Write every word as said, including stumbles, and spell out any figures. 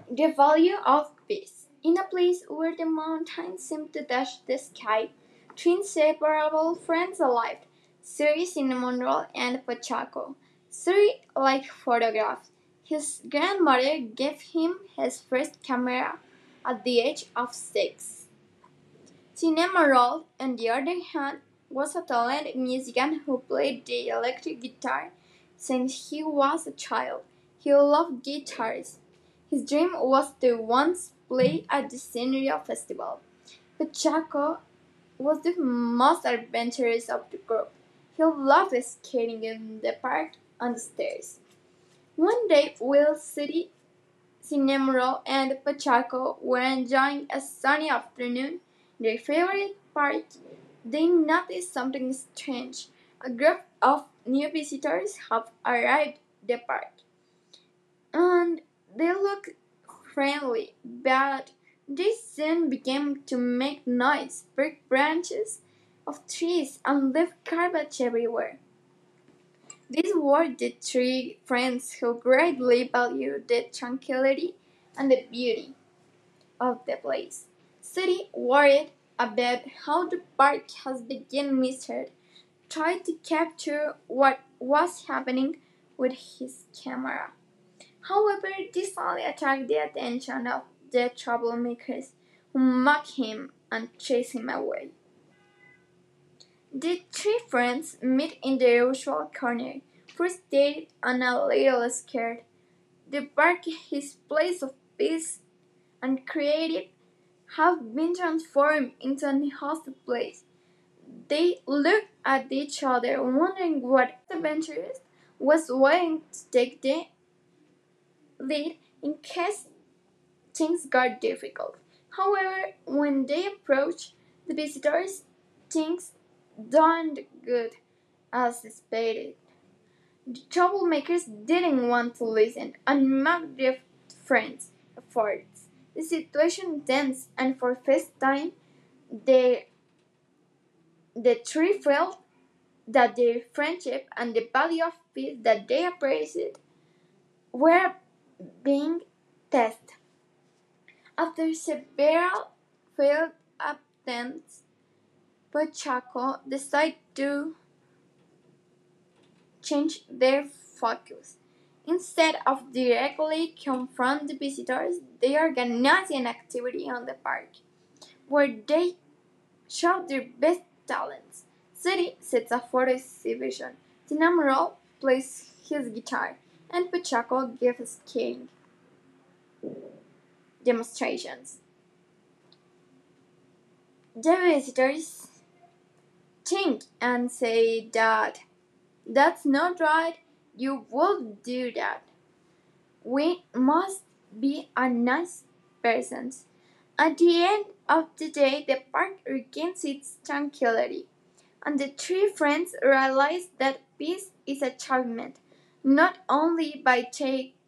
The value of peace. In a place where the mountains seem to touch the sky, two inseparable friends arrived, Siri Cinnamon Roll and Pachaco. Siri liked photographs. His grandmother gave him his first camera at the age of six. Cinnamon Roll, on the other hand, was a talented musician who played the electric guitar since he was a child. He loved guitars. His dream was to once play at the Scenery Festival. But Chaco was the most adventurous of the group. He loved skating in the park on the stairs. One day, Will City, Cinemro, and Pachaco were enjoying a sunny afternoon in their favorite park. They noticed something strange. A group of new visitors have arrived at the park, and they looked friendly, but they soon began to make noise, break branches of trees, and leave garbage everywhere. These were the three friends who greatly valued the tranquility and the beauty of the place. City, worried about how the park has begun misheard, tried to capture what was happening with his camera. However, this only attracted the attention of the troublemakers, who mocked him and chased him away. The three friends meet in their usual corner, frustrated and a little scared. The park, his place of peace and creative, have been transformed into an hostile place. They looked at each other, wondering what adventurous was willing to take the lead in case things got difficult. However, when they approached the visitors, things didn't good as expected. The troublemakers didn't want to listen and mocked their friends' efforts. The situation tense, and for the first time, the, the three felt that their friendship and the value of peace that they appreciated were being tested. After several failed attempts, Pachaco decided to change their focus. Instead of directly confront the visitors, they organized an activity on the park where they showed their best talents. City sets a photo exhibition. Tinamuro plays his guitar, and Pachaco gives skating demonstrations. The visitors think and say that that's not right. You would do that. We must be a nice persons. At the end of the day, the park regains its tranquility, and the three friends realize that peace is achievement not only by take